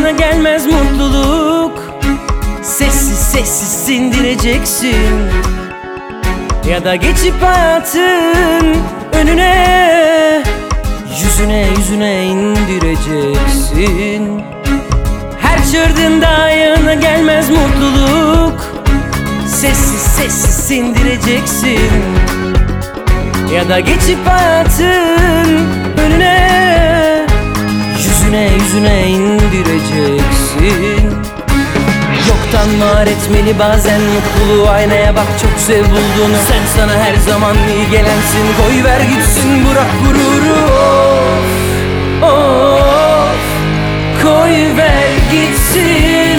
ayağına gelmez mutluluk. Sessiz sessiz sindireceksin, ya da geçip hayatın önüne, yüzüne yüzüne indireceksin. Her çırdığında ayağına gelmez mutluluk. Sessiz sessiz sindireceksin, ya da geçip hayatın önüne, yüzüne yüzüne indireceksin. Yoktan var etmeli bazen mutluluğu, aynaya bak çok sev bulduğunu. Sen sana her zaman iyi gelensin, koy ver gitsin bırak gururu. Of, of, koy ver gitsin.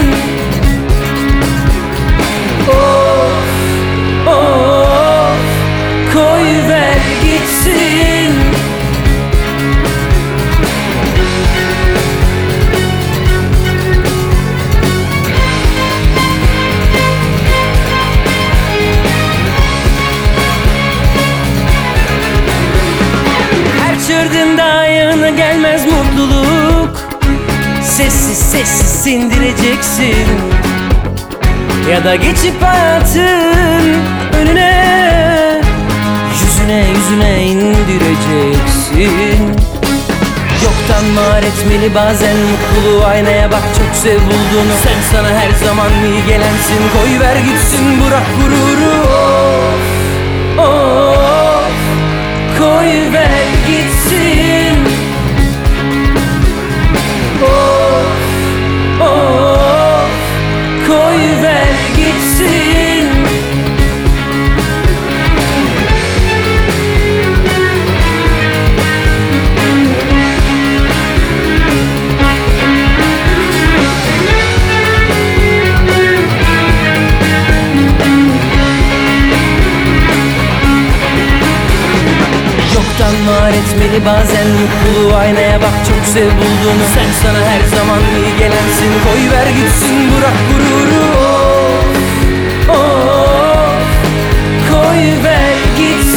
Of, of, koy ver gitsin. Çırdığında ayağına gelmez mutluluk. Sessiz sessiz sindireceksin, ya da geçip hayatın önüne, yüzüne yüzüne indireceksin. Yoktan var etmeli bazen mutluluğu, aynaya bak çok sev bulduğunu. Sen sana her zaman iyi gelensin, koy ver gitsin bırak gururu. Of, of, koy ver gitsin. Of, of, koy ver gitsin. Yoktan var etmeli bazen mutluluğu, aynaya bak çok sev bulduğunu. Sen sana her zaman iyi gelensin, koy ver gitsin bırak gururu. Of, of, koy ver gitsin.